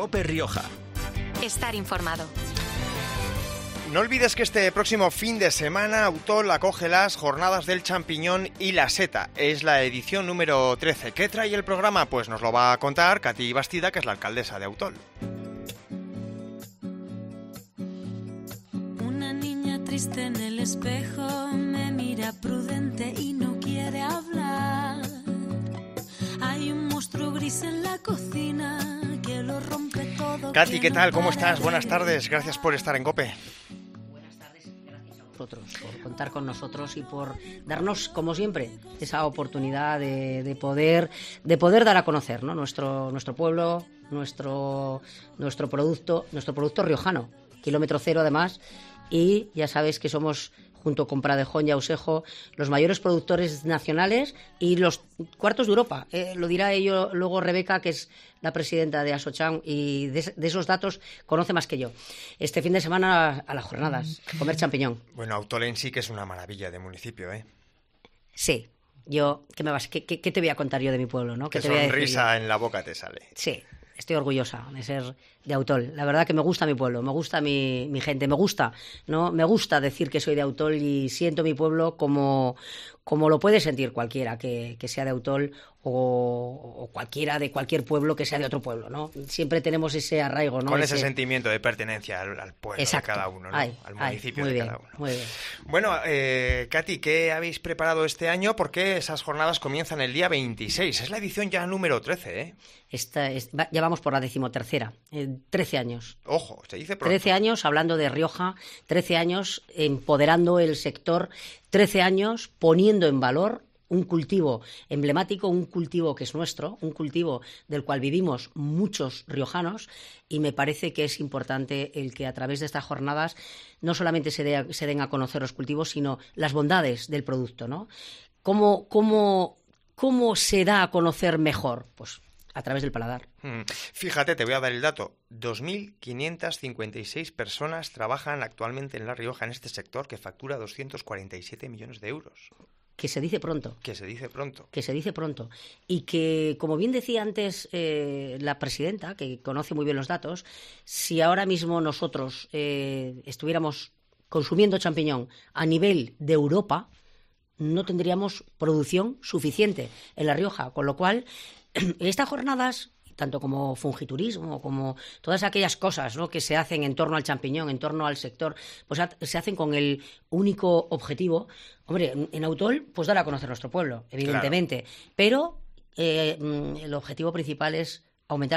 COPE Rioja. Estar informado. No olvides que este próximo fin de semana Autol acoge las Jornadas del Champiñón y la Seta. Es la edición número 13. ¿Qué trae el programa? Pues nos lo va a contar Katy Bastida, que es la alcaldesa de Autol. Una niña triste en el espejo me mira prudente y no quiere hablar. Hay un monstruo gris en la cocina que lo rompe todo. Katy, ¿qué tal? ¿Cómo estás? Buenas tardes. Gracias por estar en COPE. Por contar con nosotros y por darnos, como siempre, esa oportunidad de poder dar a conocer, ¿no? nuestro pueblo, nuestro producto riojano, kilómetro cero además, y ya sabes que somos, junto con Pradejón y Ausejo, los mayores productores nacionales y los cuartos de Europa. Lo dirá ello luego Rebeca, que es la presidenta de Asocham, y de esos datos conoce más que yo. Este fin de semana a las jornadas, a comer champiñón. Bueno, Autol en sí que es una maravilla de municipio, ¿eh? Sí. ¿Qué te voy a contar yo de mi pueblo, no? Qué te voy a decir sonrisa yo? en la boca te sale. Sí. Estoy orgullosa de ser de Autol. La verdad que me gusta mi pueblo, me gusta mi gente, me gusta decir que soy de Autol y siento mi pueblo como lo puede sentir cualquiera que sea de Autol o cualquiera de cualquier pueblo que sea de otro pueblo, ¿no? Siempre tenemos ese arraigo, ¿no? Con ese sentimiento de pertenencia al pueblo. Exacto. De cada uno, ¿no? Al municipio de cada uno. Muy bien. Bueno, Katy, ¿qué habéis preparado este año? Porque esas jornadas comienzan el día 26. Es la edición ya número 13, ¿eh? Ya vamos por la 13ª. 13 años. Ojo, se dice pronto. 13 años hablando de Rioja, 13 años empoderando el sector, 13 años poniendo en valor un cultivo emblemático, un cultivo que es nuestro, un cultivo del cual vivimos muchos riojanos, y me parece que es importante el que a través de estas jornadas no solamente se den a conocer los cultivos, sino las bondades del producto, ¿no? ¿Cómo se da a conocer mejor? Pues a través del paladar. Fíjate, te voy a dar el dato. 2.556 personas trabajan actualmente en La Rioja en este sector que factura 247 millones de euros. Que se dice pronto. Que se dice pronto. Que se dice pronto. Y que, como bien decía antes la presidenta, que conoce muy bien los datos, si ahora mismo nosotros estuviéramos consumiendo champiñón a nivel de Europa, no tendríamos producción suficiente en La Rioja. Con lo cual, estas jornadas, tanto como fungiturismo, como todas aquellas cosas, ¿no?, que se hacen en torno al champiñón, en torno al sector, pues se hacen con el único objetivo, hombre, en Autol, pues dar a conocer nuestro pueblo, evidentemente, claro. Pero el objetivo principal es aumentar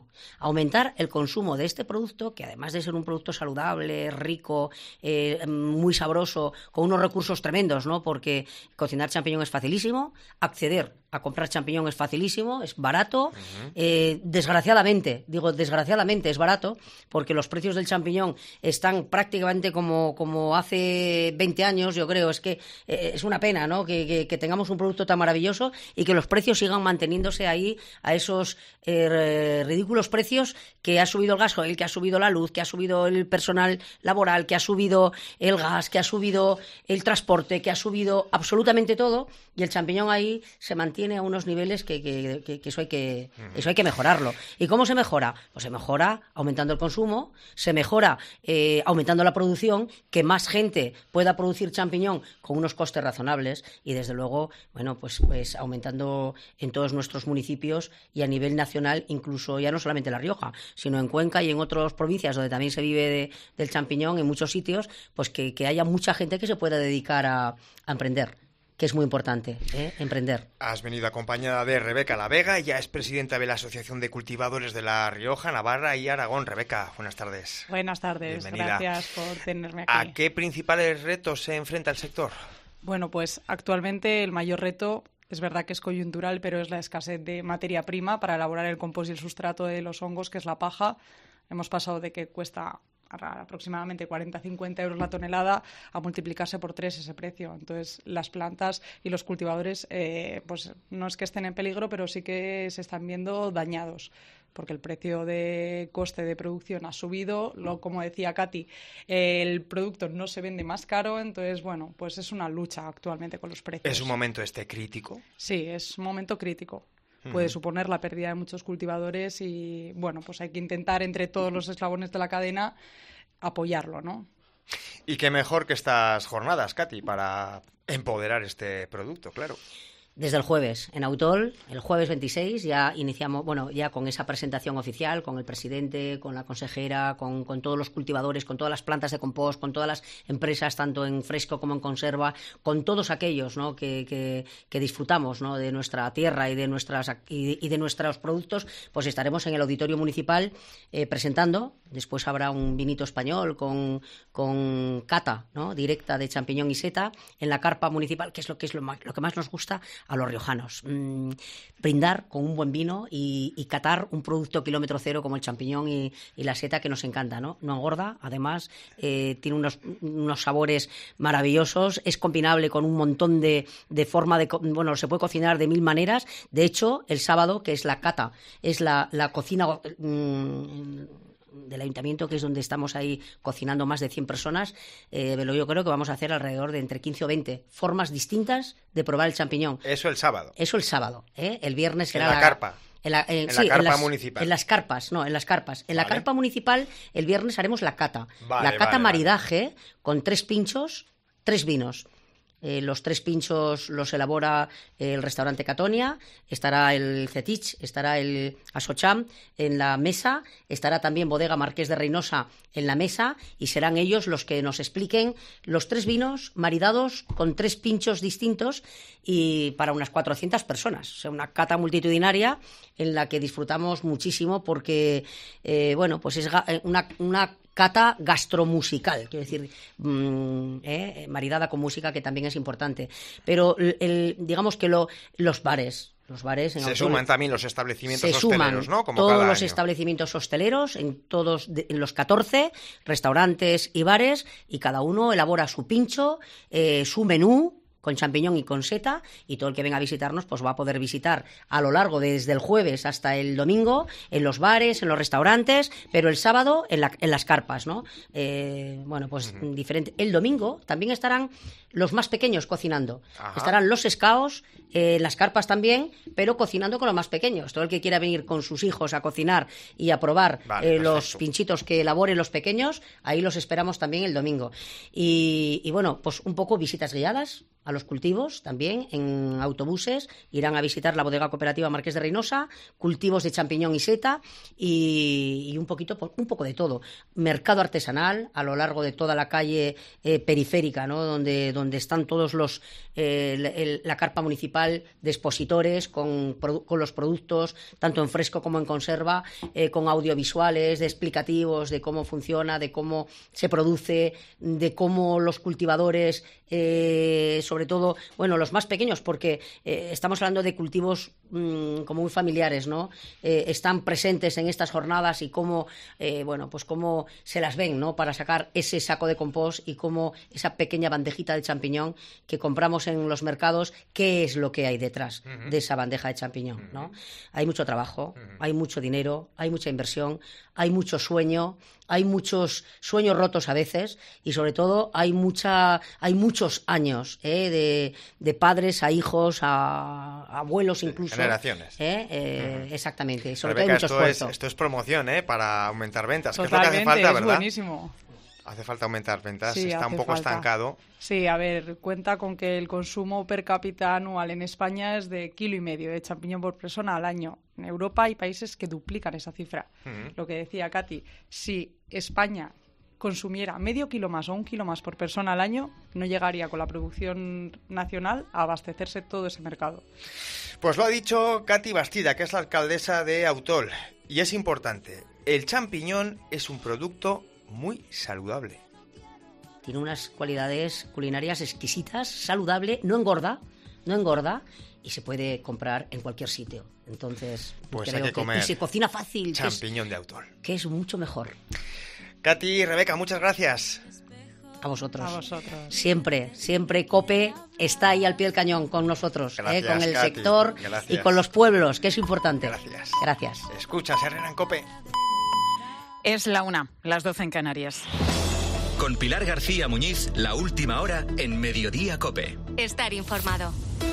el consumo de este producto, que además de ser un producto saludable, rico, muy sabroso, con unos recursos tremendos, ¿no? Porque cocinar champiñón es facilísimo, acceder a comprar champiñón es facilísimo, es barato. Desgraciadamente es barato, porque los precios del champiñón están prácticamente como hace 20 años, yo creo. Es que es una pena, ¿no?, que tengamos un producto tan maravilloso y que los precios sigan manteniéndose ahí a esos ridículos precios que ha subido el gasoil, que ha subido la luz, que ha subido el personal laboral, que ha subido el gas, que ha subido el transporte, que ha subido absolutamente todo, y el champiñón ahí se mantiene a unos niveles que eso hay que mejorarlo. ¿Y cómo se mejora? Pues se mejora aumentando el consumo, se mejora aumentando la producción, que más gente pueda producir champiñón con unos costes razonables, y desde luego, bueno, pues aumentando en todos nuestros municipios y a nivel nacional, incluso ya no solamente en La Rioja, sino en Cuenca y en otras provincias donde también se vive del champiñón, en muchos sitios, pues que haya mucha gente que se pueda dedicar a emprender, que es muy importante, emprender. Has venido acompañada de Rebeca La Vega, ella es presidenta de la Asociación de Cultivadores de La Rioja, Navarra y Aragón. Rebeca, buenas tardes. Buenas tardes, bienvenida. Gracias por tenerme aquí. ¿A qué principales retos se enfrenta el sector? Bueno, pues actualmente el mayor reto, es verdad que es coyuntural, pero es la escasez de materia prima para elaborar el compost y el sustrato de los hongos, que es la paja. Hemos pasado de que cuesta aproximadamente 40-50 euros la tonelada a multiplicarse por 3 ese precio. Entonces, las plantas y los cultivadores pues no es que estén en peligro, pero sí que se están viendo dañados, porque el precio de coste de producción ha subido. Como decía Katy, el producto no se vende más caro, entonces, bueno, pues es una lucha actualmente con los precios. ¿Es un momento crítico? Sí, es un momento crítico. puede suponer la pérdida de muchos cultivadores y, bueno, pues hay que intentar entre todos los eslabones de la cadena apoyarlo, ¿no? Y qué mejor que estas jornadas, Katy, para empoderar este producto, claro. Desde el jueves, en Autol, el jueves 26, ya iniciamos, bueno, ya con esa presentación oficial, con el presidente, con la consejera, con todos los cultivadores, con todas las plantas de compost, con todas las empresas, tanto en fresco como en conserva, con todos aquellos, ¿no?, que disfrutamos, ¿no?, de nuestra tierra y de nuestros productos, pues estaremos en el Auditorio Municipal presentando. Después habrá un vinito español con cata, ¿no?, directa de champiñón y seta en la carpa municipal, que es lo que más nos gusta a los riojanos. Brindar con un buen vino y catar un producto kilómetro cero como el champiñón y la seta, que nos encanta, ¿no? No engorda, además, tiene unos sabores maravillosos, es combinable con un montón de forma de... Bueno, se puede cocinar de 1000 maneras. De hecho, el sábado, que es la cata, es la cocina... del ayuntamiento, que es donde estamos ahí cocinando más de 100 personas, pero yo creo que vamos a hacer alrededor de entre 15 o 20 formas distintas de probar el champiñón. Eso el sábado. El viernes será en la carpa. En la carpa municipal. En las carpas. En la carpa municipal el viernes haremos la cata. La cata maridaje con 3 pinchos, 3 vinos. Los 3 pinchos los elabora el restaurante Catonia, estará el Cetich, estará el Asocham en la mesa, estará también Bodega Marqués de Reynosa en la mesa, y serán ellos los que nos expliquen los 3 vinos maridados con 3 pinchos distintos, y para unas 400 personas. O sea, una cata multitudinaria en la que disfrutamos muchísimo porque, bueno, pues es una cata gastromusical, quiero decir, maridada con música, que también es importante. Pero digamos que los bares en se suman también los establecimientos hosteleros, ¿no? Como todos cada los año. Establecimientos hosteleros, en los 14 restaurantes y bares, y cada uno elabora su pincho, su menú con champiñón y con seta, y todo el que venga a visitarnos pues va a poder visitar a lo largo desde el jueves hasta el domingo en los bares, en los restaurantes, pero el sábado en las carpas, ¿no? Bueno, pues diferente. El domingo también estarán los más pequeños cocinando. Ajá. Estarán los escaos, las carpas también, pero cocinando con los más pequeños. Todo el que quiera venir con sus hijos a cocinar y a probar los pinchitos que elaboren los pequeños, ahí los esperamos también el domingo. Y bueno, pues un poco visitas guiadas a los cultivos también, en autobuses, irán a visitar la bodega cooperativa Marqués de Reynosa, cultivos de champiñón y seta, y un poco de todo. Mercado artesanal a lo largo de toda la calle periférica, ¿no?, donde están todos la carpa municipal de expositores con los productos, tanto en fresco como en conserva, con audiovisuales, de explicativos de cómo funciona, de cómo se produce, de cómo los cultivadores, sobre todo, bueno, los más pequeños, porque estamos hablando de cultivos como muy familiares, ¿no? Están presentes en estas jornadas, y cómo, bueno, pues cómo se las ven, ¿no?, para sacar ese saco de compost, y cómo esa pequeña bandejita de champiñón que compramos en los mercados, qué es lo que hay detrás de esa bandeja de champiñón, ¿no? Hay mucho trabajo, hay mucho dinero, hay mucha inversión, hay mucho sueño, hay muchos sueños rotos a veces, y sobre todo hay muchos años de padres a hijos, a abuelos incluso. Generaciones. Exactamente. Sobre Rebeca, todo hay mucho esfuerzo. Esto es promoción, para aumentar ventas. Totalmente, que es lo que hace falta, ¿verdad? Es buenísimo. Hace falta aumentar ventas, sí, está un poco estancado. Sí, a ver, cuenta con que el consumo per cápita anual en España es de 1,5 kilos de champiñón por persona al año. En Europa hay países que duplican esa cifra. Lo que decía Katy, si España consumiera medio kilo más o 1 kilo más por persona al año, no llegaría con la producción nacional a abastecerse todo ese mercado. Pues lo ha dicho Katy Bastida, que es la alcaldesa de Autol. Y es importante, el champiñón es un producto muy saludable. Tiene unas cualidades culinarias exquisitas, saludable, no engorda, y se puede comprar en cualquier sitio. Entonces, pues creo hay que comer y se cocina fácil, champiñón de Autol, que es mucho mejor. Katy y Rebeca, muchas gracias. A vosotros. A vosotros. Siempre COPE está ahí al pie del cañón con nosotros, gracias, con el Katy, sector gracias. y con los pueblos, que es importante. Gracias. Escuchas Herrera en COPE. Es la 1, las 12 en Canarias. Con Pilar García Muñiz, la última hora en Mediodía COPE. Estar informado.